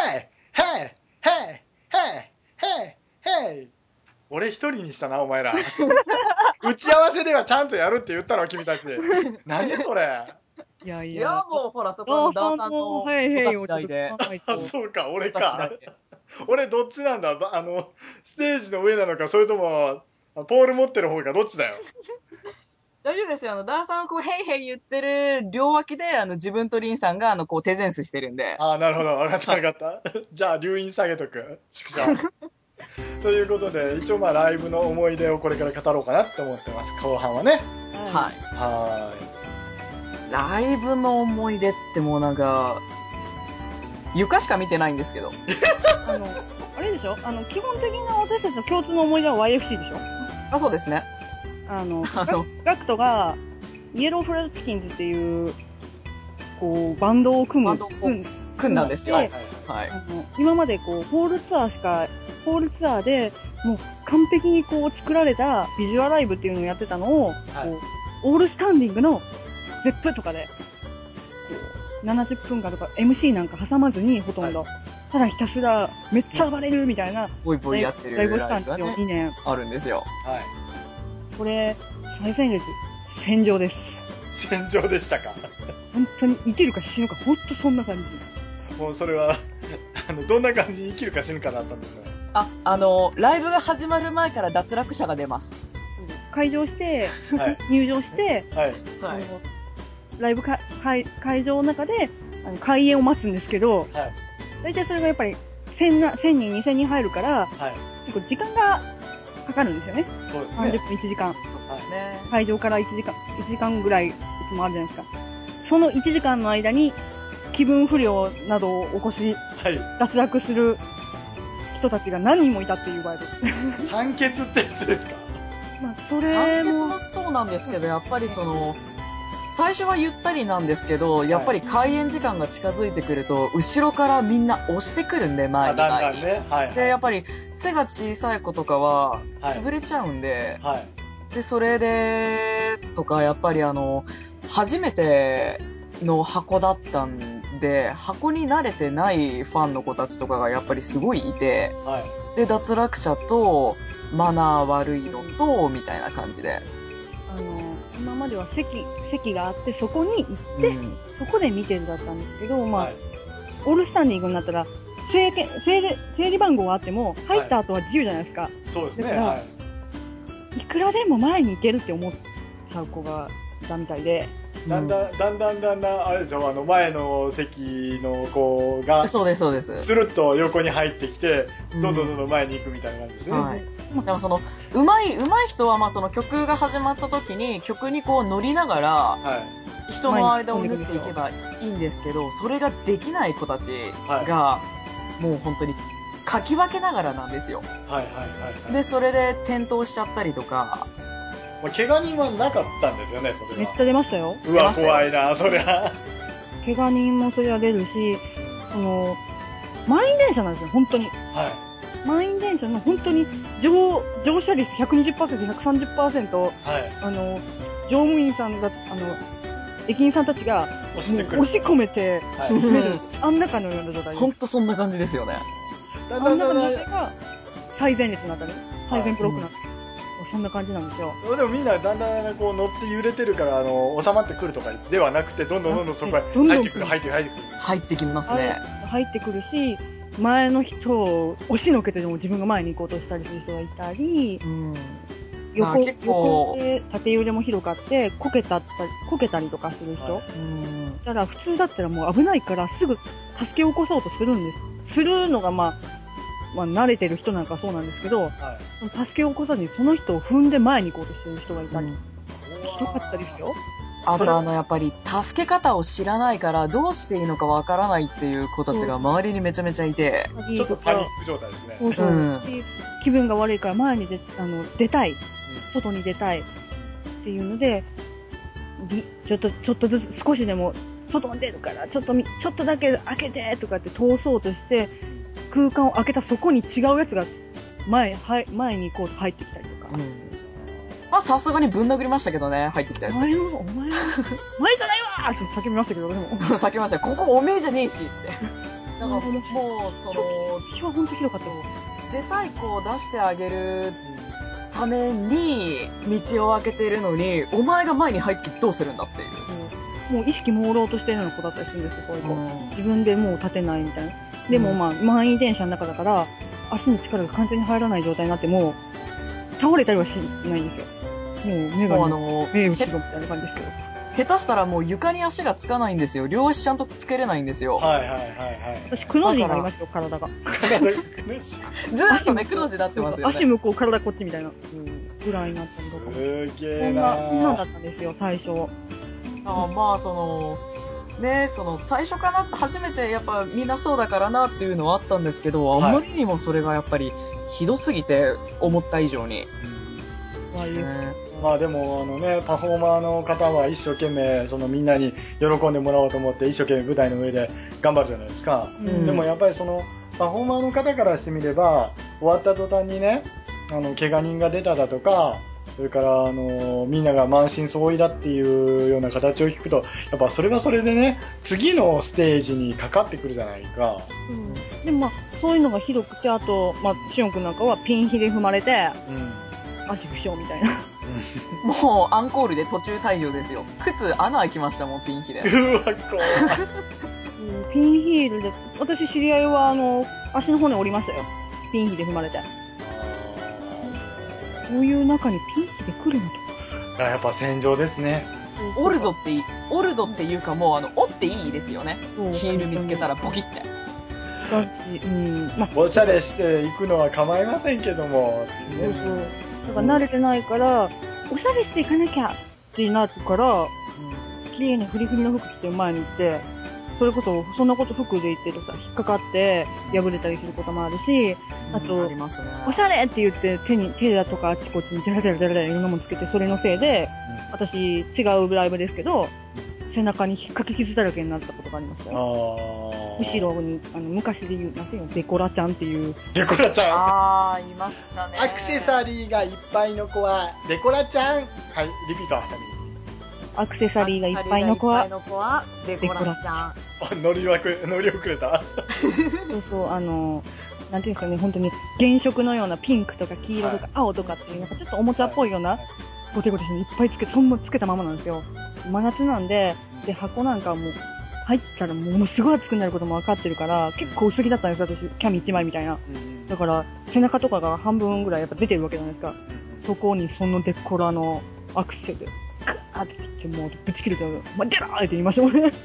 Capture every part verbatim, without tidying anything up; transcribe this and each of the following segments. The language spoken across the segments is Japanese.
ヘイヘイヘイヘイヘイヘイ。俺一人にしたなお前ら。打ち合わせではちゃんとやるって言ったろ君たち。何それ。 いやいや。 いやもうほらそこはダーさんのお立ち台で。 あ、そうか俺か。俺どっちなんだ。あのステージの上なのかそれともポール持ってる方がどっちだよ。 大丈夫ですよ。あの、ダーさんがこう、ヘイヘイ言ってる両脇で、あの、自分とリンさんが、あの、こう、手前スしてるんで。 ああ、なるほど。わかったわかった。じゃあ、留飲下げとく。ということで、一応まあ、ライブの思い出をこれから語ろうかなって思ってます。後半はね。 はい。 はい。 ライブの思い出ってもうなんか、床しか見てないんですけど。 あの、あれでしょあの、基本的な私たちの共通の思い出は ワイエフシー でしょあ、そうですね。 あの、ガクトが、イエローフライドチキンズっていう、こう、バンドを組む。 バンドを組んだんですよ。はいはい。 あの、今までこう、ホールツアーしか、ホールツアーで、もう完璧にこう作られたビジュアライブっていうのをやってたのを、はい、こう、オールスタンディングのゼップとかで、こう、ななじゅっぷんかんとか エムシー なんか挟まずにほとんど、はい、ただひたすらめっちゃ暴れるみたいな、 ボイボイやってるライブしたんですよ、にねん。 あるんですよ。 はい。 これ、最前列、戦場です。 戦場でしたか。 本当に生きるか死ぬか、本当そんな感じ。もうそれは、あの、どんな感じに生きるか死ぬかだったんですか。 あ、あの、ライブが始まる前から脱落者が出ます。 会場して、はい、入場して、はい。あの、ライブか会会場の中で、あの、開演を待つんですけど、はい。大体それがやっぱり、千な、千人、二千人入るから、はい。結構時間がかかるんですよね。 そうですね。 さんじゅっぷん、いちじかん。 そうですね。 会場からいちじかん、いちじかんぐらいいつもあるじゃないですか。そのいちじかんの間に、気分不良などを起こし、はい、脱落する人たちが何人もいたっていう場合です。 酸欠ってやつですか？ まあ、それも。 酸欠もそうなんですけど、やっぱりその、最初はゆったりなんですけど、やっぱり開演時間が近づいてくると、後ろからみんな押してくるんで、前に前に。だんだんね。はいはい、で、やっぱり背が小さい子とかは、潰れちゃうんで、はいはい、で、それで、とか、やっぱりあの、初めての箱だったんで、箱に慣れてないファンの子たちとかがやっぱりすごいいて、はい、で、脱落者と、マナー悪いのと、みたいな感じで。 あの、今までは席、席があって、そこに行って、うん、そこで見てるだったんですけど、まあ、はい、オールスタンディングになったら、整理、整理、整理番号はあっても、入った後は自由じゃないですか。はい、 そうですね。はい。 いくらでも前に行けるって思っちゃう子がいたみたいで。 だんだん、だんだんだんだん、あれでしょ、あの、前の席の子が、 そうです、そうです。 スルッと横に入ってきて、どんどんどんどん前に行くみたいな感じですね。うん、はい。 だからその、上手い、上手い人は、まあその曲が始まった時に、曲にこう乗りながら、はい、人の間を縫っていけばいいんですけど、それができない子たちが、はい、もう本当に、かき分けながらなんですよ。 はいはいはい、はい。 で、それで転倒しちゃったりとか、 怪我人はなかったんですよね、それは。 めっちゃ出ましたよ。 うわ、怖いな、そりゃ。 怪我人もそれは出るし、その、満員電車なんですよ、本当に。はい。満員電車の本当に乗、乗車率 ひゃくにじゅっパーセント、ひゃくさんじゅっパーセント、はい。あの、乗務員さんが、あの、駅員さんたちが、押し込めて、はい、める、あん中のような状態です。 ほんとそんな感じですよね。 あん中の状態が、最前列のあたり、最前ブロックなんです。はい、そんな感じなんですよ。 でもみんなだんだんこう乗って揺れてるから、あの、収まってくるとかではなくて、どんどんどんどんそこへ入ってくる、入ってくる、入ってくる。 入ってきますね。 入ってくるし、前の人を押しのけてでも自分が前に行こうとしたりする人がいたり、うん、横、横で縦揺れもひどかって、こけたった、こけたりとかする人。はい、うん、だから普通だったらもう危ないからすぐ助け起こそうとするんです。するのがまあ、まあ、慣れてる人なんかそうなんですけど、はい、助けを起こさずにその人を踏んで前に行こうとしてる人がいたり、ひどかったですよ。 あとあの、やっぱり、助け方を知らないから、どうしていいのかわからないっていう子たちが周りにめちゃめちゃいて。 ちょっとパニック状態ですね。 そうそう、うん、気分が悪いから前に出、あの、出たい。外に出たい。っていうので、ちょっと、ちょっとずつ少しでも、外に出るから、ちょっと、ちょっとだけ開けてとかって通そうとして、空間を開けたそこに違うやつが前、はい、前に行こうと入ってきたりとか。うん、 まあさすがにぶん殴りましたけどね、入ってきたやつ。 お前の、お前の、前じゃないわーって叫びましたけど、でも。 叫びましたよ。ここおめえじゃねえしって。 だからもう、その、 私は本当ひどかったよ。 出たい子を出してあげるために道を開けてるのに、お前が前に入ってきてどうするんだっていう。 うん、もう意識朦朧としてるような子だったりするんですよ、こういう子。うん、自分でもう立てないみたいな。でもまあ、満員電車の中だから、足に力が完全に入らない状態になっても、倒れたりはしないんですよ。もう目が、あの、目後ろみたいな感じですけど。 下手したらもう床に足がつかないんですよ。両足ちゃんとつけれないんですよ。 はいはいはいはい。 私、くの字になりますよ、体が。 ずーっとね、くの字になってますよね。 足向こう、体こっちみたいな、うん、ぐらいになったりとか。 すげえなー。 そんな、そんなんだったんですよ、最初。 ああ、まあ、その、ね、その、最初かな、初めてやっぱみんなそうだからなっていうのはあったんですけど、はい、あんまりにもそれがやっぱりひどすぎて、思った以上に。 うん、 ね、まあでも、あのね、パフォーマーの方は一生懸命、そのみんなに喜んでもらおうと思って一生懸命舞台の上で頑張るじゃないですか。うん、でもやっぱりその、パフォーマーの方からしてみれば、終わった途端にね、あの、怪我人が出ただとか、それから、あの、みんなが満身創痍だっていうような形を聞くと、やっぱそれはそれでね、次のステージにかかってくるじゃないか。 うん、でもまあ、そういうのがひどくて、あと、まあ、しおんくんなんかはピンヒで踏まれて、うん、足負傷みたいな。 もう、アンコールで途中退場ですよ。靴穴開きましたもん、ピンヒで。 うわ、怖い。 ピンヒールで、私知り合いは、あの、足の骨折りましたよ。ピンヒで踏まれて。そういう中にピンヒで来るのと。 やっぱ戦場ですね。 折るぞっていい、折るぞっていうかもう、あの、折っていいですよね。ヒール見つけたらポキって。 だし、うん。 まあ、おしゃれしていくのは構いませんけども、っていうね。 そうそう。だから慣れてないから、おしゃれしていかなきゃってなるから、うん、綺麗なフリフリの服着て前に行って、それこそ、そんなこと服で言ってるとさ、引っかかって破れたりすることもあるし、あと、ありますね、おしゃれって言って手に、手だとかあっちこっちにジャラジャラジャラジャラいろんなものつけて、それのせいで、うん、私、違うライブですけど、背中に引っかき傷だらけになったことがありましたよ。後ろに、あの、昔で言う、なんていうの、デコラちゃんっていう。 デコラちゃんあー、いましたね。 アクセサリーがいっぱいの子は、デコラちゃん。はい、リピート、あたみ。 アクセサリーがいっぱいの子は、 デコラちゃん。 あ、乗り遅れ、乗り遅れた。 そうそう、あの、なんていうんですかね、本当に原色のようなピンクとか黄色とか青とかっていう、なんかちょっとおもちゃっぽいような、ゴテゴテにいっぱいつけて、そんなつけたままなんですよ。真夏なんで、で、箱なんかもう、入ったらものすごい熱くなることも分かってるから、結構薄着だったんです、私、キャミいちまいみたいな。だから、背中とかが半分ぐらいやっぱ出てるわけじゃないですか。そこにそのデコラのアクセで、ガーって切って、もうぶち切れて、まあ、ジャラーって言いましたもんね。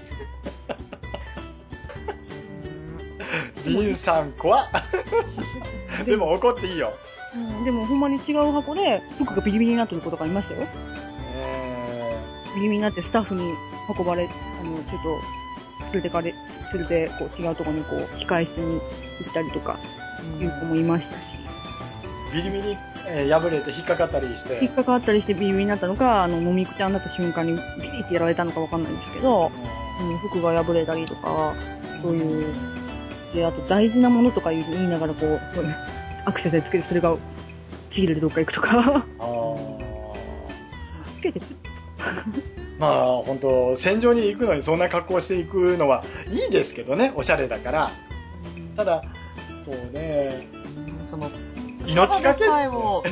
リンさん怖っ。でも怒っていいよ。 うん、でもほんまに違う箱で服がビリビリになってる子とかいましたよ。 えー、ビリビリになってスタッフに運ばれ、あの、ちょっと連れてかれ、連れてこう違うところにこう控室に行ったりとかいう子もいましたし。 ビリビリ、えー、破れて引っかかったりして。 引っかかったりしてビリビリになったのか、あの、もみくちゃんだった瞬間にビリってやられたのかわかんないんですけど、うん、服が破れたりとか、そういう、で、あと大事なものとか言いながらこう、アクセサリーつけてそれがちぎれてどっか行くとか。あつけてつまあ、本当戦場に行くのにそんな格好していくのはいいですけどね、おしゃれだから。ただ、そうね、 その、 命がけ、 ただでさえも、うん、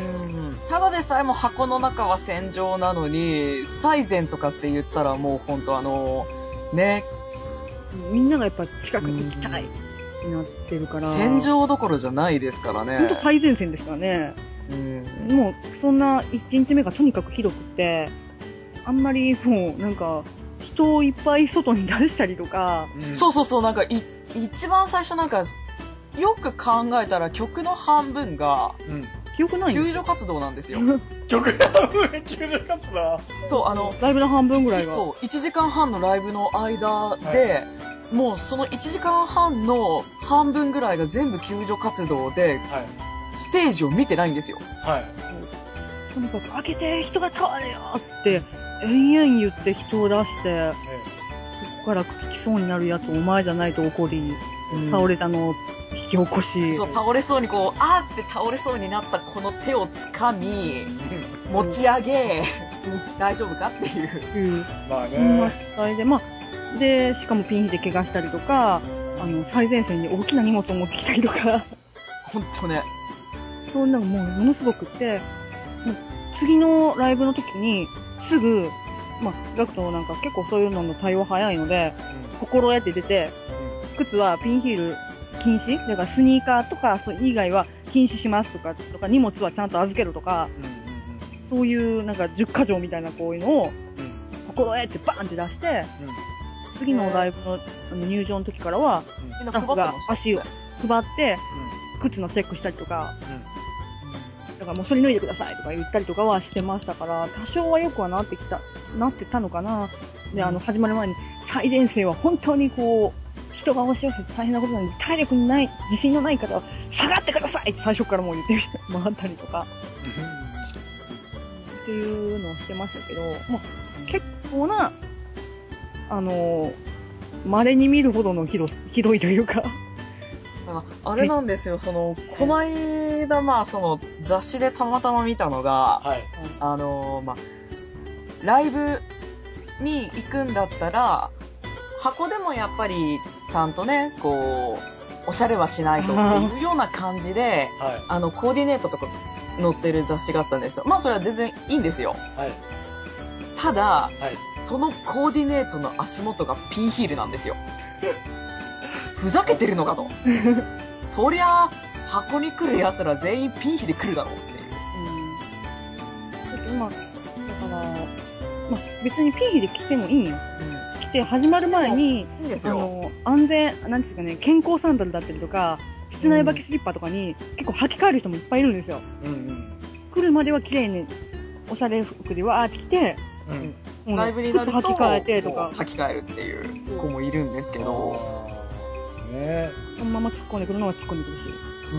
ただでさえも箱の中は戦場なのに、最前とかって言ったらもう本当あの、ね。 みんながやっぱ近くに行きたいってなってるから。 戦場どころじゃないですからね。 本当最前線ですからね。うん、もう、そんな一日目がとにかくひどくて、あんまりもうなんか、人をいっぱい外に出したりとか。 うん、そうそうそう、なんかい、一番最初なんか、よく考えたら曲の半分が、うん、 記憶ない救助活動なんですよ。 曲の半分救助活動そう、あの、 ライブの半分ぐらいが。 そう、いちじかんはんのライブの間で、はい、もうそのいちじかんはんの半分ぐらいが全部救助活動で、はい、ステージを見てないんですよ。 はい。 とにかく開けて人が倒れよって延々言って人を出して、ええ、そこから来そうになるやつお前じゃないと怒り、うん、倒れたのを引き起こし。 そう、倒れそうにこう、あーって倒れそうになったこの手を掴み、持ち上げ、うん、大丈夫かっていう。 うん。まあね。それで、まあ、で、しかもピンヒで怪我したりとか、 あの、最前線に大きな荷物を持ってきたりとか。 ほんとね。 そんなのもうものすごくって、もう次のライブの時に、すぐ、まあ、ガクトなんか結構そういうのの対応早いので、うん、心得て出て、うん、靴はピンヒール禁止だからスニーカーとか、それ以外は禁止しますとか、とか荷物はちゃんと預けるとか、うんうんうん、そういうなんかじゅっか条みたいなこういうのを、うん、心得てバーンって出して、うん、次のライブのあの入場の時からは、うん、スタッフが足を配って、うん、靴のチェックしたりとか、うんだからもうそれ脱いでくださいとか言ったりとかはしてましたから、多少はよくはなってきた、なってたのかな。で、あの、始まる前に、最前線は本当にこう、人が押し寄せて大変なことなんで、体力にない、自信のない方は、下がってくださいって最初からもう言って回ったりとか、っていうのをしてましたけど、まあ、結構な、あの、稀に見るほどのひど、ひどいというか、 あ, あれなんですよ、その、この間、まあ、その、雑誌でたまたま見たのが、はい、あの、まあ、ライブに行くんだったら、箱でもやっぱり、ちゃんとね、こう、おしゃれはしないとっていうような感じで、はい、あの、コーディネートとか載ってる雑誌があったんですよ。まあ、それは全然いいんですよ。はい、ただ、はい、そのコーディネートの足元がピンヒールなんですよ。ふざけてるのかと。そりゃ、箱に来る奴ら全員ピンヒで来るだろうっていう。 うん。まあ、だから、まあ別にピンヒで来てもいいよ。うん、来て始まる前に、いいですよ。あの、安全、なんですかね、健康サンダルだったりとか、室内履きスリッパとかに、結構履き替える人もいっぱいいるんですよ。うんうん、来るまでは綺麗に、おしゃれ服でわーって来て、 うん、ライブになると、履き替えてとか。履き替えるっていう子もいるんですけど、 ね、そのまま突っ込んでくるのは突っ込んでくるし。うん。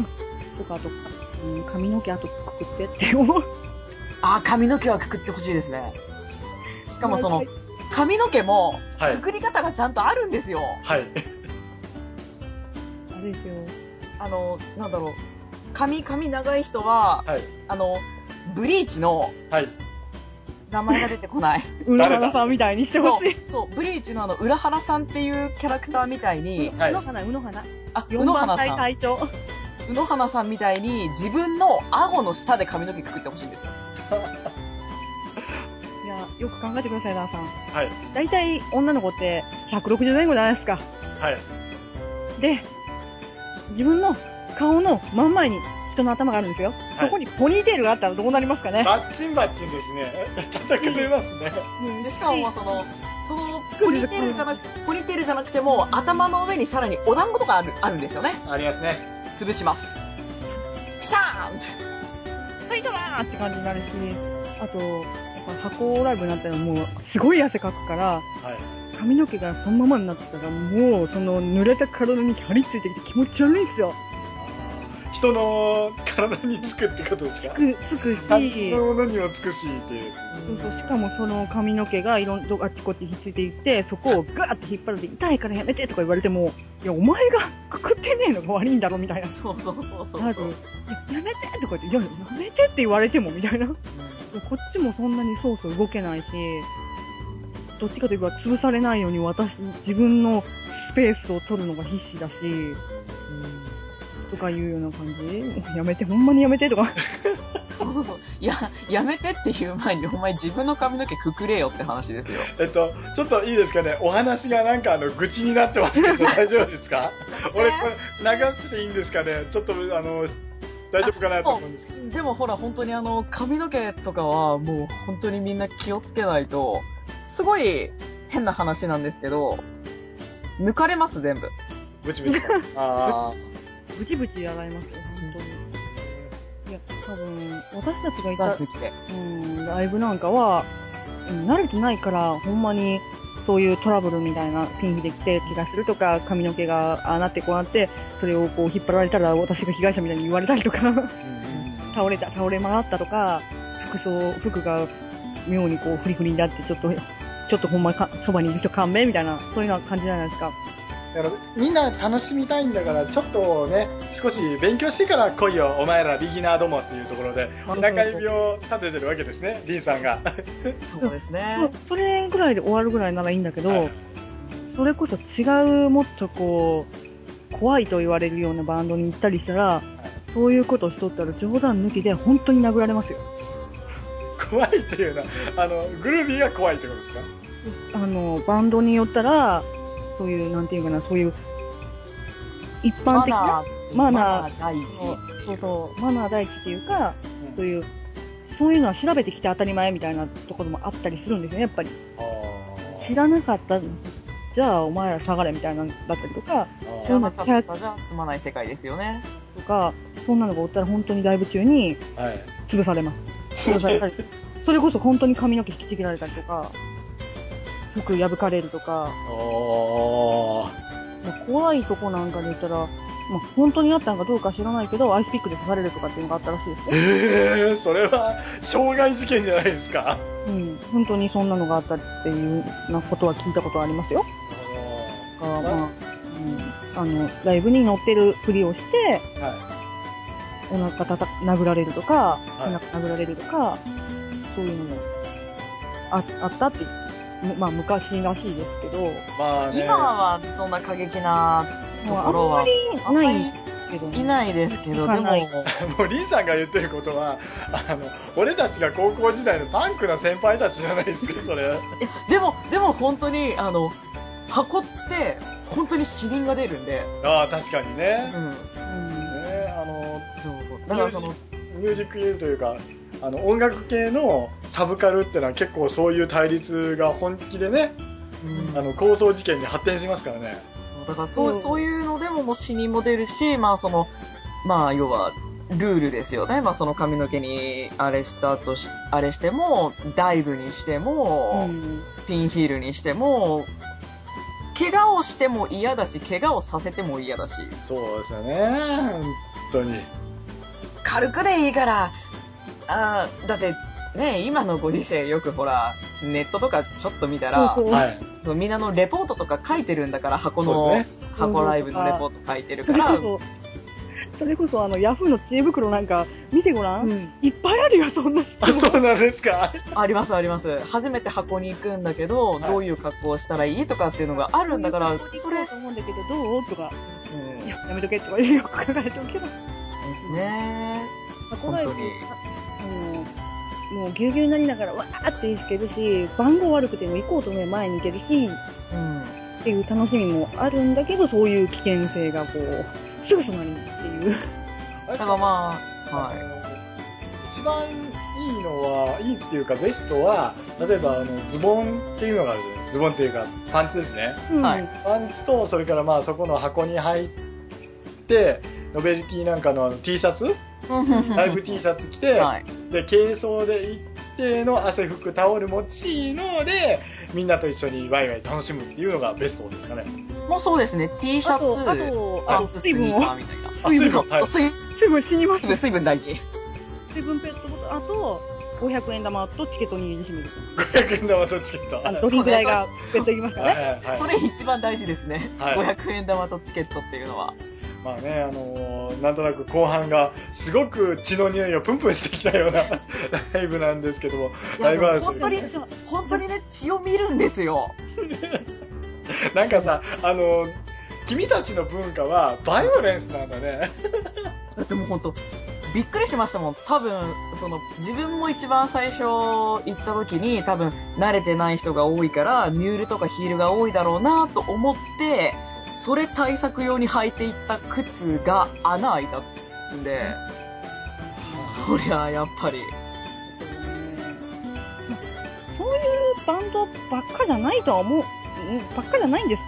とか、あと、うん、髪の毛あとくくってって思う。 あ、髪の毛はくくってほしいですね。しかもその、髪の毛も、くくり方がちゃんとあるんですよ。はい。 あれですよ。 あの、なんだろう。髪、髪長い人は、はい、あの、ブリーチの、はい。名前が出てこない。 浦原さんみたいにしてほしい。 そう、そう、ブリーチのあの、浦原さんっていうキャラクターみたいに、 はい、うの花、うの花。 あ、うの花さん。隊長。うの花さんみたいに、自分の顎の下で髪の毛くくってほしいんですよ。 いや、よく考えてください、ダーさん。はい。大体、女の子ってひゃくろくじゅう前後じゃないですか。はい。で、自分の顔の真ん前に、人の頭があるんですよ。はい、そこにポニーテールがあったらどうなりますかね。 バッチンバッチンですね。叩かれますね。 うん、でしかもその、そのポニーテールじゃなく、ポニーテールじゃなくても、頭の上にさらにお団子とかある、あるんですよね。 ありますね。 潰します。ピシャーンって。 ファイトだーって感じになるし、あと、やっぱ箱ライブになったらもう、すごい汗かくから、はい、髪の毛がそのままになってたら、もう、その濡れた体に張り付いてきて気持ち悪いんですよ。 人の体につくってことですか？ つく、つくし。 他人のものにもつくしっていう。 そうそう、しかもその髪の毛がいろんなあっちこっちひっついていって、そこをガーって引っ張るで痛いからやめてとか言われても、いや、お前がくくってねえのが悪いんだろみたいな。 そうそうそうそう。 なる。や、やめてとか言って、いや、やめてって言われてもみたいな。うん、こっちもそんなにそうそう動けないし、どっちかといえば潰されないように私、自分のスペースを取るのが必死だし、うんとかいうような感じ？やめて、ほんまにやめてとか。 いや、やめてっていう前にお前自分の髪の毛くくれよって話ですよ。 えっと、ちょっといいですかね。お話がなんかあの、愚痴になってますけど大丈夫ですか？俺これ流していいんですかね？ちょっとあの、大丈夫かなと思うんですけど。 でもほら本当にあの、髪の毛とかはもう本当にみんな気をつけないと、すごい変な話なんですけど、抜かれます全部。 ブチブチ。ああ。 ブチブチやられますよ、本当に。いや、多分、私たちがいた、うん、ライブなんかは、うん、慣れてないから、ほんまに、そういうトラブルみたいな、ピンヒで来て気がするとか、髪の毛がああなってこうなって、それをこう引っ張られたら私が被害者みたいに言われたりとか、倒れた、倒れ回ったとか、服装、服が妙にこうフリフリになって、ちょっと、ちょっとほんまか、そばにいる人勘弁みたいな、そういうような感じじゃないですか。 だからみんな楽しみたいんだからちょっとね少し勉強してから来いよお前らビギナーどもっていうところで中指を立ててるわけですねリンさんが。 そうですね。 それぐらいで終わるぐらいならいいんだけど、はい、 それこそ違うもっとこう、怖いと言われるようなバンドに行ったりしたら、はい、そういうことをしとったら冗談抜きで本当に殴られますよ。 怖いっていうのは、あの、グルービーが怖いってことですか？ あの、バンドによったら、そういう、なんていうかな、そういう、一般的なマナー、マナー第一。そうそう、マナー第一っていうか、うん、そういう、そういうのは調べてきて当たり前みたいなところもあったりするんですよね、やっぱり。知らなかった、じゃあお前ら下がれみたいなのだったりとか、 知らなかったじゃ済まない世界ですよね。 とか、そんなのがおったら本当にライブ中に、潰されます。はい、潰されたり。それこそ本当に髪の毛引きちぎられたりとか、服破かれるとか。 おー。 怖いとこなんかで言ったら、まあ、本当にあったのかどうか知らないけど、アイスピックで刺されるとかっていうのがあったらしいですよ。 えー、それは、傷害事件じゃないですか。 うん、本当にそんなのがあったっていうなことは聞いたことありますよ。だから、まあ、うん、あの、ライブに乗ってるふりをして、はい、お腹たた、殴られるとか、背中殴られるとか、そういうのもあ、あったって、まあ昔らしいですけど、 まあね、今はそんな過激なところはあんまりないけど、 ね、いないですけど、でも、 もうリンさんが言ってることは、あの、俺たちが高校時代のパンクな先輩たちじゃないですか、それ。いや、 でも、でも本当に、あの、箱って、本当に死人が出るんで。 ああ、確かにね。うん。 うん、 ね、あの、 そう。だからその、 ミュージック系というか、あの、音楽系のサブカルってのは結構そういう対立が本気でね、うん、あの、抗争事件に発展しますからね。 だからそう、そういうのでももう死人も出るし、まあその、まあ要は、ルールですよね。まあその髪の毛にあれしたとし、あれしても、ダイブにしても、うん、ピンヒールにしても、怪我をしても嫌だし、怪我をさせても嫌だし。 そうですよね。本当に。 軽くでいいから、あだってね、今のご時世よくほら、ネットとかちょっと見たら、はい、そうみんなのレポートとか書いてるんだから、箱の、ね、箱ライブのレポート書いてるから。 それこそあの、ヤフーの知恵袋なんか見てごらん、うん、いっぱいあるよ、そんな人。 あ、そうなんですか。 ありますあります。初めて箱に行くんだけど、はい、どういう格好をしたらいいとかっていうのがあるんだから、 それ。そうと思うんだけど、どうとか、うん、いや、やめとけって言われるよく考えておけば。 ですね。本当に。 あの、もうぎゅうぎゅうになりながらわーって行けるし、番号悪くても行こうと思えば前に行けるし、うん、っていう楽しみもあるんだけど、そういう危険性がこう、すぐそばにっていう。 だからまあ、はい。 一番いいのは、いいっていうかベストは、例えばあのズボンっていうのがあるじゃないですか。ズボンっていうかパンツですね。はい。パンツと、それからまあそこの箱に入って、ノベルティなんかのあの T シャツライブ T シャツ着て、はい、で、軽装で行っての汗拭くタオル持ちので、みんなと一緒にワイワイ楽しむっていうのがベストですかね。 もうそうですね。T シャツ、あとパンツ、スニーカーみたいな。 あ、水分、はい、 水分死にますね。 水分大事。 水分ペットボトル、あと、ごひゃくえん玉とチケットに入れてしめる。 ごひゃくえん玉とチケット。 あの、ドリンク代が別途いきますからね。 はいはいはい、それ一番大事ですね。はい、ごひゃくえん玉とチケットっていうのは。 まあね、あのー、なんとなく後半がすごく血の匂いをプンプンしてきたようなライブなんですけども、 ライブハウス。本当に、本当にね、血を見るんですよ。 なんかさ、あのー、君たちの文化はバイオレンスなんだね。 だってもう本当、びっくりしましたもん。多分、その、自分も一番最初行った時に多分慣れてない人が多いから、ミュールとかヒールが多いだろうなと思って、それ対策用に履いていった靴が穴開いたんで、そりゃやっぱり。 そういうバンドばっかじゃないとは思う、ばっかじゃないんです。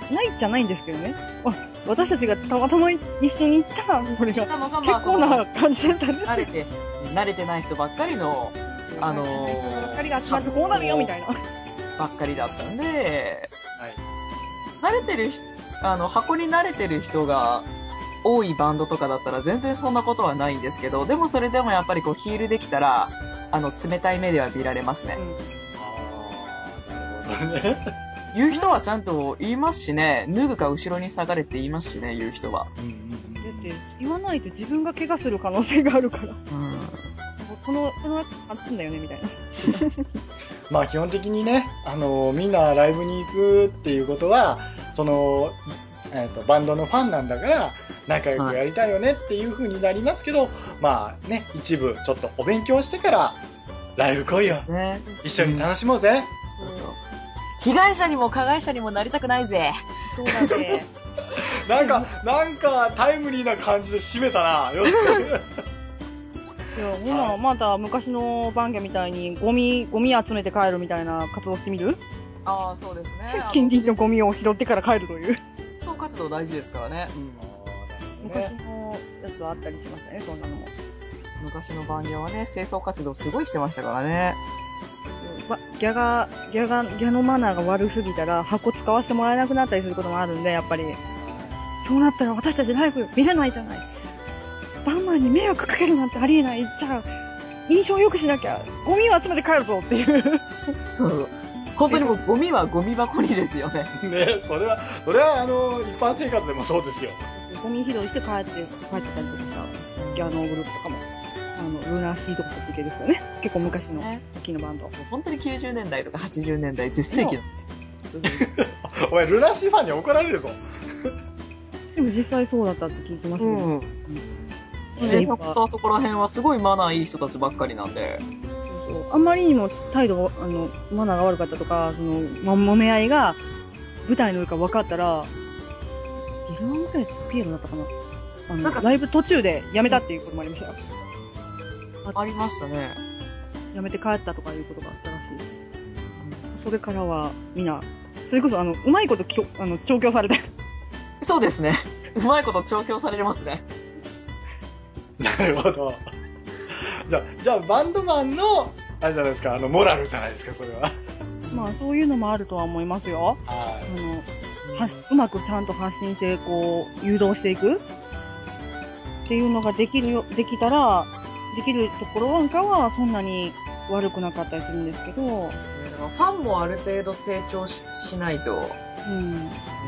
ないじゃないんですけどね。私たちがたまたま一緒に行ったら、これが結構な感じだったんです。 慣れて、慣れてない人ばっかりの、あのー、 ばっかりが集まってこうなるよみたいな。 ばっかりだったんで、はい、慣れてる人、あの、箱に慣れてる人が多いバンドとかだったら全然そんなことはないんですけど、でもそれでもやっぱりこうヒールできたら、あの、冷たい目では見られますね。うん、 あー、なるほどね。 言う人はちゃんと言いますしね、脱ぐか後ろに下がれって言いますしね、言う人は。 うんうん、だって言わないと自分が怪我する可能性があるから。うん。この、この、あっつんだよね、みたいな。 まあ基本的にね、あのみんなライブに行くっていうことは、その、えーと、バンドのファンなんだから仲良くやりたいよねっていう風になりますけど、はい、まあね、一部ちょっとお勉強してからライブ来いよ、ね、一緒に楽しもうぜ、うん、そうそう、 被害者にも加害者にもなりたくないぜ。 そうだね。 なんかなんかタイムリーな感じで締めたな。よし。 いや、ほら、また昔のバンギャみたいにゴミ、ゴミ集めて帰るみたいな活動してみる？ ああ、そうですね。 近隣のゴミを拾ってから帰るという。 そう活動大事ですからね。 うん。昔のやつはあったりしましたね、そんなのも。 昔のバンギャはね、清掃活動すごいしてましたからね。 ギャが、ギャが、ギャのマナーが悪すぎたら箱使わせてもらえなくなったりすることもあるんで、やっぱり。そうなったら私たちライブ見れないじゃない。バンマンに迷惑かけるなんてありえない。じゃあ、印象良くしなきゃ、ゴミを集めて帰るぞっていう。 そう。本当にもうゴミはゴミ箱にですよね。 ね、それは、それはあの、一般生活でもそうですよ。 ゴミ拾いして帰って、帰ってたりとかさ、ギャのグループとかも。あの、ルナシーとかそっち系ですよね。結構昔の、時のバンド。 本当にきゅうじゅうねんだいとかはちじゅうねんだい、絶世紀の。 お前、ルナシーファンに怒られるぞ。 でも実際そうだったって聞いてますけど。うん。 制作とそこら辺はすごいマナーいい人たちばっかりなんで。 そうそう。あんまりにも態度が、あの、マナーが悪かったとか、その、ま、揉め合いが舞台の上から分かったら、ディズナーぐらいピエロだったかな。あの、なんかライブ途中で辞めたっていうこともありましたよ。 あ, ありましたね。 辞めて帰ったとかいうことがあったらしい。うん、それからは、みんな、それこそ、あの、うまいこときょ、あの、調教されて。 そうですね。うまいこと調教されてますね。 なるほど。じゃあ、じゃあ、バンドマンの、あれじゃないですか、あの、モラルじゃないですか、それは。 まあ、そういうのもあるとは思いますよ。はい。あの、はうまくちゃんと発信して、こう、誘導していくっていうのができるよ、できたら、できるところなんかはそんなに悪くなかったりするんですけど。そうですね。だからファンもある程度成長 し, しないと、うん、うん、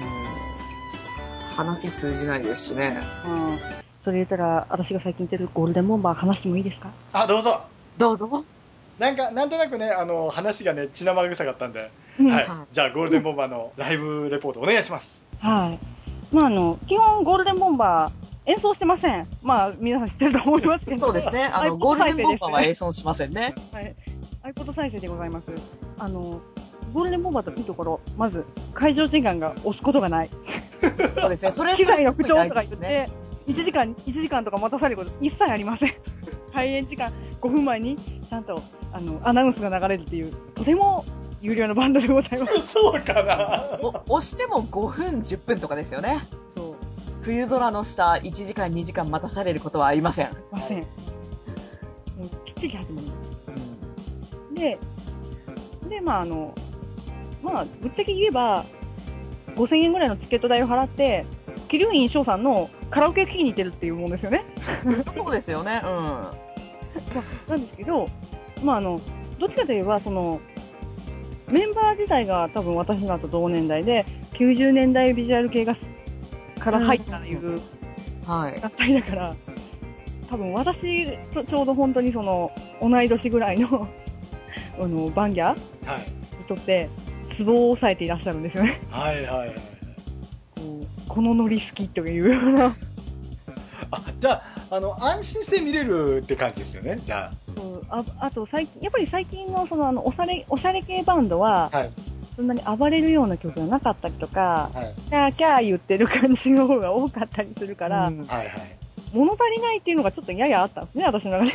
話通じないですしね。 うん。それ言ったら、私が最近言ってるゴールデンボンバー話してもいいですか？ あ、どうぞ。 どうぞ。 なんか、なんとなくね、あの、話がね、血生臭かったんで、うん、はい。じゃあ、ゴールデンボンバーのライブレポートお願いします。 はい。まあ、あの、基本ゴールデンボンバー、演奏してません。まあ、皆さん知ってると思いますけど。 そうですね。あの、ゴールデンボンバーは演奏しませんね。 はい。iPod 再生でございます。あの、ゴールデンボンバーといいところ、まず、会場時間が押すことがない。 そうですね。それ機材の不調とか言って、いちじかん、いちじかんとか待たされること一切ありません。開演時間ごふんまえに、ちゃんと、あの、アナウンスが流れるっていう、とても有料のバンドでございます。 そうかな。 押してもごふん、じゅっぷんとかですよね。冬空の下、いちじかん、にじかん待たされることはありません。ありません。もう、きっちり始まります。うん、で、で、まあ、あの、まあ、ぶっちゃけ言えば、ごせんえんぐらいのチケット代を払って、桐生院翔さんのカラオケを聴きに行ってるっていうもんですよね。 そうですよね、うん。 まあ、なんですけど、まあ、あの、どっちかといえば、その、メンバー自体が多分私のと同年代で、きゅうじゅうねんだいビジュアル系がから入ったという団体だから、はい、多分私とちょうど本当にその同い年ぐらいのあのバンギャにとってツボを抑えていらっしゃるんですよね。 はいはいはい。 こうこのノリ好きというような。 あ、じゃあ、あの安心して見れるって感じですよね。じゃあ。 そうああと最近やっぱり最近のそのあのおしゃれおしゃれ系バンドは。はい、そんなに暴れるような曲がなかったりとか、はい、キャーキャー言ってる感じの方が多かったりするから、うんはいはい、物足りないっていうのがちょっとややあったんですね、私の中で。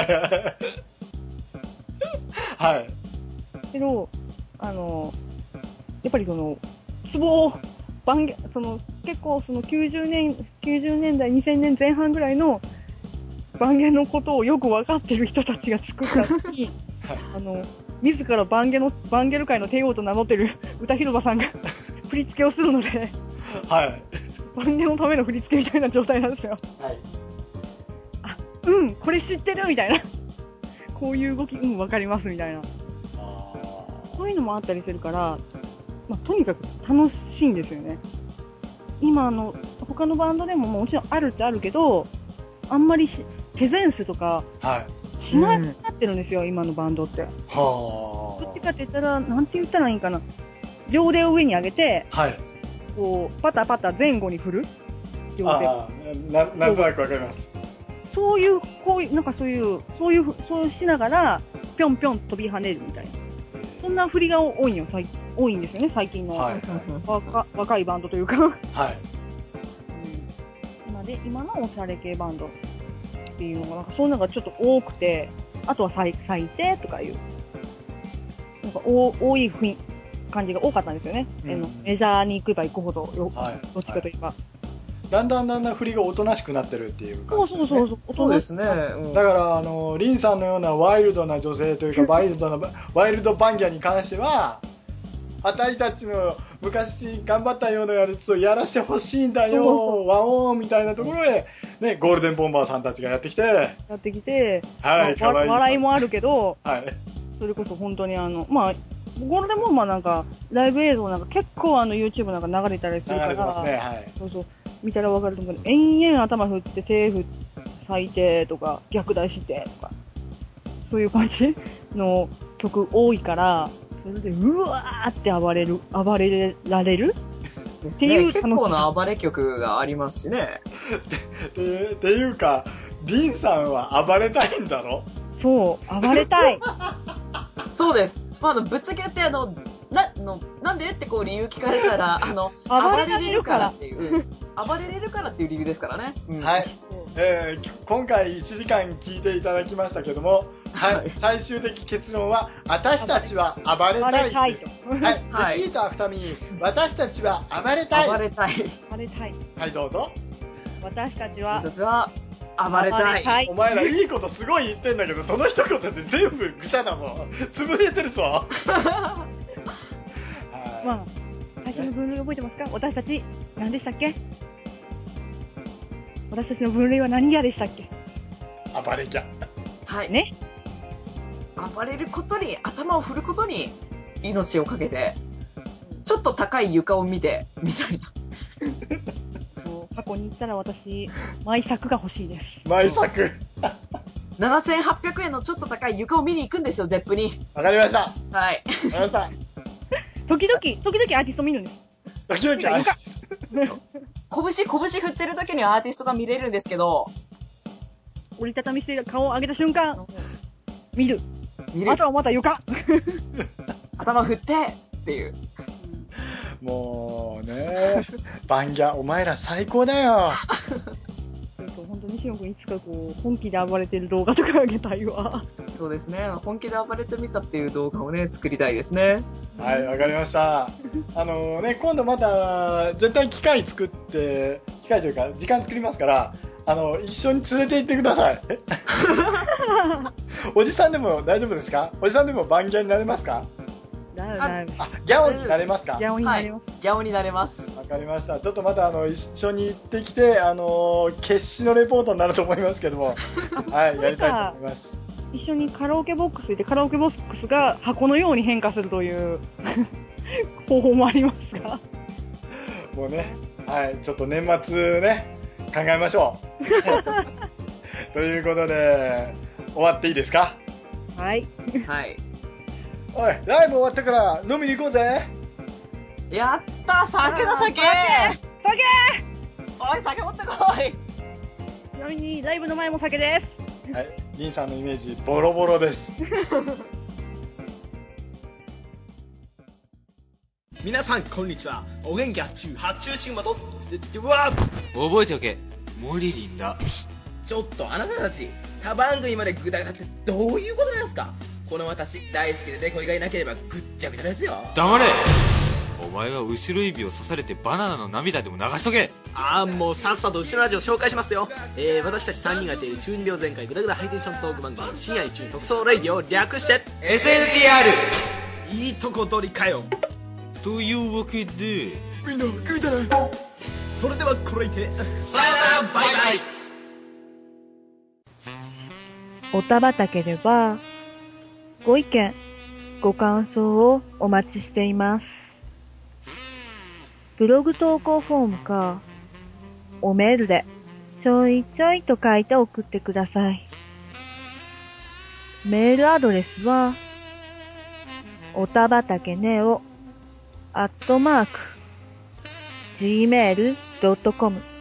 はい。けど、あの、やっぱりその、ツボを、番組、その、結構そのきゅうじゅうねん、きゅうじゅうねんだい、にせんねんぜん半ぐらいの番組のことをよくわかってる人たちが作ったのに、はい、あの、自らバンゲの、バンゲル界の帝王と名乗ってる歌広場さんが振り付けをするので、はい。バンゲのための振り付けみたいな状態なんですよ。はい。あ、うん、これ知ってるみたいな。こういう動き、うん、わかりますみたいな。あそういうのもあったりするから、まあ、とにかく楽しいんですよね。今、あの、他のバンドでももちろんあるってあるけど、あんまり手前数とか、はい。しなくなってるんですよ、うん、今のバンドって。はあ。どっどっちかって言ったら、なんて言ったらいいんかな。両腕を上に上げて、はい。こう、パタパタ前後に振る。両腕。ああ、 な、なんとなくわかります。 そういう、こういう、なんかそういう、そういう、そうしながら、ぴょんぴょん飛び跳ねるみたいな。そんな振りが多いよ、多いんですよね、最近の。はいはい、若, 若いバンドというか。はい。うん、今で、今のおしゃれ系バンドっていうのが、なんかそういうのがちょっと多くて、あとは最低とかいう、なんかお多い雰囲気。感じが多かったんですよね。うん、メジャーに行けば行くほど、はい、どっちかといえば、はい。 だんだんだんだん振りがおとなしくなってるっていう感じですね。 そうそうそう、 そうですね。 うん、だから、あの、リンさんのようなワイルドな女性というか、ワイルドな、ワイルドバンギャに関しては、あたいたちの昔頑張ったようなやつをやらせてほしいんだよ、ワオーンみたいなところへ、ね、ゴールデンボンバーさんたちがやってきて、 やってきて、 はい、 まあ、笑いもあるけど、はい。それこそ本当にあの、まあ、ゴールデンボンバーなんか、ライブ映像なんか結構あの YouTube なんか流れたりするから、流れてますね、はい。そうそう、見たらわかると思うけど、延々頭振って手振って、最低とか、逆大してとか、そういう感じの曲多いから、それでうわーって暴れる、暴れられるですね。結構な暴れ曲がありますしね。 って、いうか、リンさんは暴れたいんだろ？ そう、暴れたい。 そうです。まあ、あの、ぶっちゃけやってあの、な、の、なんでってこう理由聞かれたら、あの、暴れれるからっていう、暴れれるからっていう理由ですからね。 うん、はい。えー、今回いちじかん聞いていただきましたけども、はい、最終的結論は、私たちは暴れたいです。はい。はい、リピートアフターミー、私たちは暴れたい。 暴れたい。 暴れたい。 はい、どうぞ。 私たちは、 私は、暴れたい。たいお前らいいことすごい言ってんだけど、その一言で全部ぐしゃだぞ。潰れてるぞ。はい。 まあ、最初の分類覚えてますか？私たち、何でしたっけ？私たちの分類は何ギャでしたっけ？ 暴れギャ。 はい。 ね。 暴れることに、頭を振ることに、命をかけて、ちょっと高い床を見て、みたいな。 箱に行ったら私、マイ作が欲しいです。 マイ作ななせんはっぴゃくえんのちょっと高い床を見に行くんですよ、ゼップに。 わかりました。 はい。 わかりました。 時々、時々アーティスト見るんです。 時々アーティスト。 拳、拳振ってる時にはアーティストが見れるんですけど、 折りたたみして顔を上げた瞬間、見る。見る。あとはまた床。 頭振ってっていう。 もうね、バンギャ、お前ら最高だよ。 本当に西野君いつかこう、本気で暴れてる動画とかあげたいわ。 そうですね。本気で暴れてみたっていう動画をね、作りたいですね。 はい、わかりました。あのね、今度また、絶対機械作って、機械というか、時間作りますから、あの、一緒に連れて行ってください。おじさんでも大丈夫ですか？おじさんでもバンギャになれますか？あ、ギャオになれますか？ ギャオになれます。 はい、ギャオになれます。 わかりました。ちょっとまたあの一緒に行ってきて、あの決死のレポートになると思いますけども、はい、やりたいと思います。 一緒にカラオケボックスでカラオケボックスが箱のように変化するという方法もありますが。 もうね、はい、ちょっと年末ね、考えましょう。ということで、終わっていいですか？ はい。 はい。 おい、ライブ終わったから飲みに行こうぜ。 やった酒だ酒酒おい、酒持ってこい。 ちなみにライブの前も酒です。 はい、リンさんのイメージボロボロです。 皆さんこんにちは。お元気発注発注シグマとうわ覚えておけ、モリリンだ。 ちょっとあなたたち他番組までグダグダってどういうことなんですか？この私大好きでデコイがいなければぐっちゃぐちゃですよ。 黙れ。お前は後ろ指を刺されてバナナの涙でも流しとけ。 ああ、もうさっさとうちのラジオ紹介しますよ。えー、私たちさんにんがやっている中二病全開グダグダハイテンショントーク番組深夜一中特捜レイディを略してエスエヌティーアール。 いいとこ取りかよ。 というわけでみんなグーだな。それではこれいてさよならバイバイ。 おたばたけではご意見ご感想をお待ちしています。ブログ投稿フォームかおメールでちょいちょいと書いて送ってください。メールアドレスはおたばたけネオ、アットマーク、ジーメールドットコム。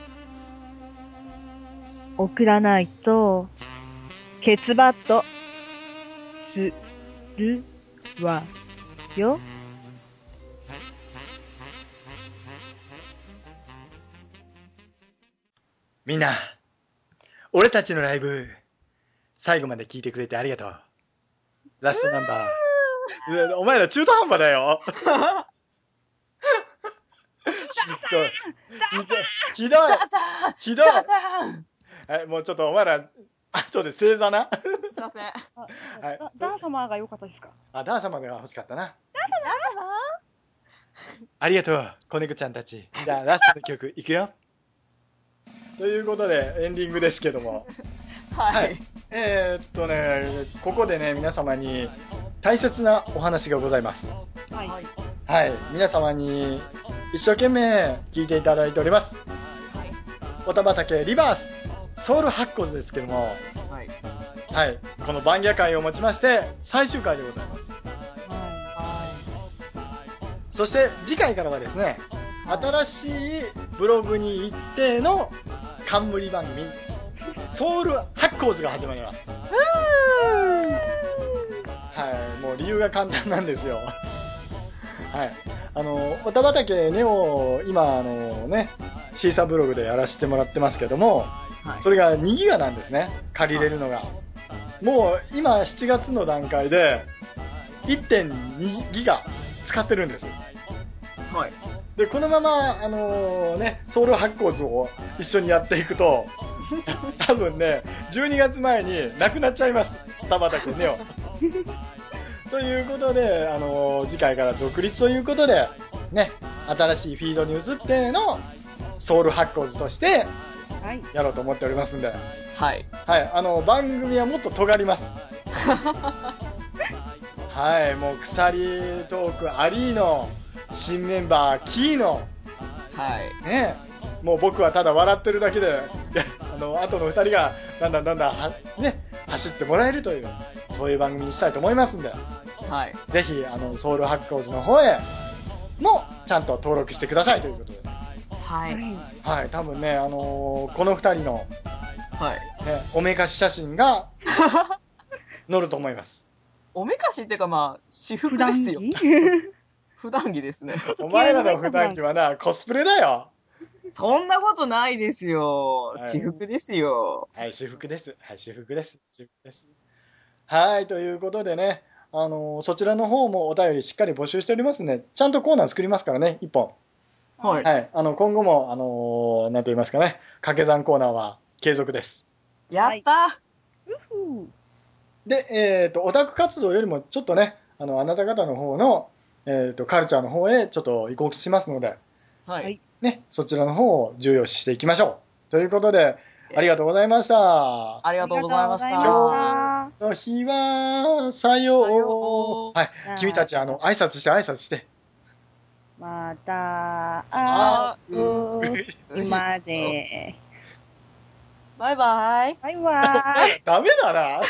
送らないと、ケツバット、するわよ。 みんな、俺たちのライブ、最後まで聞いてくれてありがとう。ラストナンバー。お前ら中途半端だよ。ひどい。ひどい。ひどい。はい、もうちょっとお前ら、後で正座な。 すいません。 はい、ダー様が良かったですか？ あ、ダー様が欲しかったな。ダー様ありがとう、子猫ちゃんたち。じゃあ、ラストの曲、いくよ。ということで、エンディングですけども。 はい。はい、 えー、っとね、ここでね、皆様に大切なお話がございます。 はい。 はい。皆様に一生懸命聞いていただいております。はい。おたばたけリバース、ソウル発酵ですけども。はい。はい。この番屋会をもちまして、最終回でございます。はい。そして次回からはですね、新しいブログに一定の冠番組、ソウル発酵図が始まります。はい、もう理由が簡単なんですよ。はい、あのおたばたけネオ、今あのね、シーサーブログでやらせてもらってますけども、はい、それがにギガなんですね、借りれるのが。もう今しちがつの段階で いってんにギガ使ってるんです。はい。で、このまま、あのー、ね、ソウル発酵図を一緒にやっていくと、多分ね、じゅうにがつまえになくなっちゃいます。田畑ねを。ということで、あのー、次回から独立ということで、ね、新しいフィードに移ってのソウル発酵図として、やろうと思っておりますんで。はい。はい、あの、番組はもっと尖ります。はい、もう鎖トークありの、新メンバーキーの、はいね、もう僕はただ笑ってるだけで、あの後のふたりがだんだんだんだんは、ね、走ってもらえるという、そういう番組にしたいと思いますんで、はい、ぜひあのソウル発酵図の方へもちゃんと登録してくださいということで、はい、はい、多分ね、あのー、このふたりの、はいね、おめかし写真が載ると思います。おめかしっていうか、まあ私服ですよ。普段着ですね。お前らの普段着はな、コスプレだよ。そんなことないですよ。はい、私服ですよ。はい、私服です。はい、私服です。私服です。はい、ということでね、あのー、そちらの方もお便りしっかり募集しておりますので、ちゃんとコーナー作りますからね、一本。はい。はい、あの、今後も、あのー、なんて言いますかね、掛け算コーナーは継続です。やった、はい、で、えっと、オタク活動よりもちょっとね、あの、あなた方の方の、えーと、カルチャーの方へちょっと移行しますので、はいね、そちらの方を重要視していきましょう。ということで、ありがとうございました。ありがとうございました。今日の日は、さよう。はい、君たち、あの、挨拶して、挨拶して。また、あう日まで。バイバイ。バイバイ。ダメだな。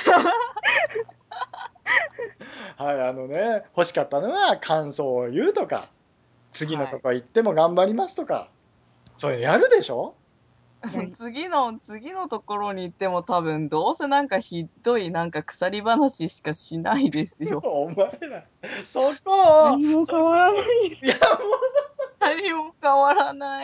はい、あのね、欲しかったのは感想を言うとか、次のとこ行っても頑張りますとか、はい、それやるでしょ。次の、次のところに行っても多分どうせなんかひどいなんか鎖話しかしないですよ。お前ら、そこ何も変わらない。いやもう、何も変わらない。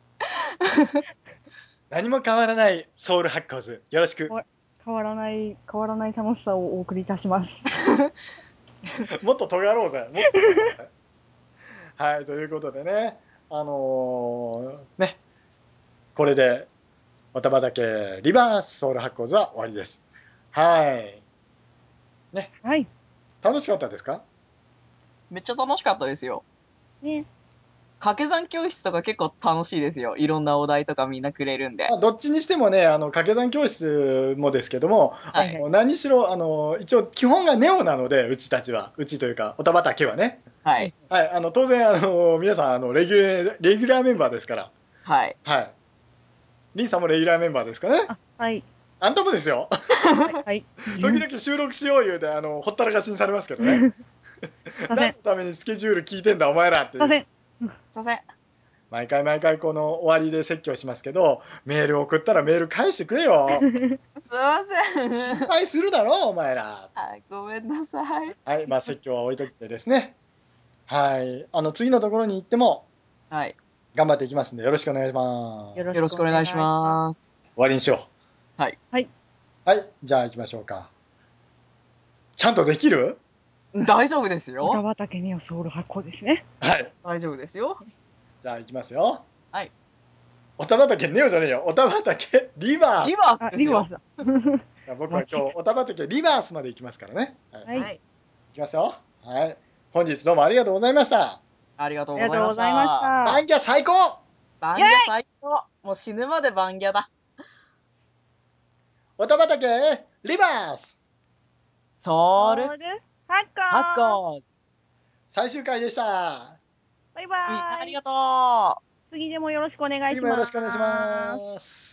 何も変わらないソウル発酵図、よろしく。変わらない、変わらない楽しさをお送りいたします。もっと尖ろうぜ。もっと尖ろうぜ。はい、ということでね、あのー、ね、これで、おたばたけリバースソウル発酵図は終わりです。はい。ね。はい。楽しかったですか？めっちゃ楽しかったですよ。ね。掛け算教室とか結構楽しいですよ。いろんなお題とかみんなくれるんで。まあ、どっちにしてもね、あの、掛け算教室もですけども、はい、あの何しろ、あの、一応基本がネオなので、うちたちは。うちというか、おたばたけはね。はい。はい。あの、当然、あの、皆さん、あの、レギュレ、レギュラーメンバーですから。はい。はい。リンさんもレギュラーメンバーですかね。あ、はい。あんたもですよ。はい。はい、時々収録しよう言うて、あの、ほったらかしにされますけどね。 何のためにスケジュール聞いてんだお前らって。 すいません。 すいません。 毎回毎回この終わりで説教しますけど、メール送ったらメール返してくれよ。 すいません。 心配するだろお前ら。 はい、ごめんなさい。 はい、まあ説教は置いといてですね。はい、あの次のところに行っても、 はい。 頑張っていきますんでよろしくお願いします。 よろしくお願いします。 終わりにしよう。はい。 はい。 はい、じゃあ行きましょうか。ちゃんとできる？ 大丈夫ですよ。 歌畑ネオソウル発行ですね。 はい。 大丈夫ですよ。 じゃあ行きますよ。 はい。 おた畑ネオじゃねえよ。おた畑リバース。 リバースですよ。 リバースだ。 僕は今日おた畑リバースまで行きますからね。 はい。はい、 行きますよ。はい。本日どうもありがとうございました。 ありがとうございました。 バンギャ最高！ バンギャ最高！もう死ぬまでバンギャだ。 おた畑リバースソウルハッハッコーズ最終回でした。 バイバーイ。 みんなありがとう。 次でもよろしくお願いします。 次もよろしくお願いします。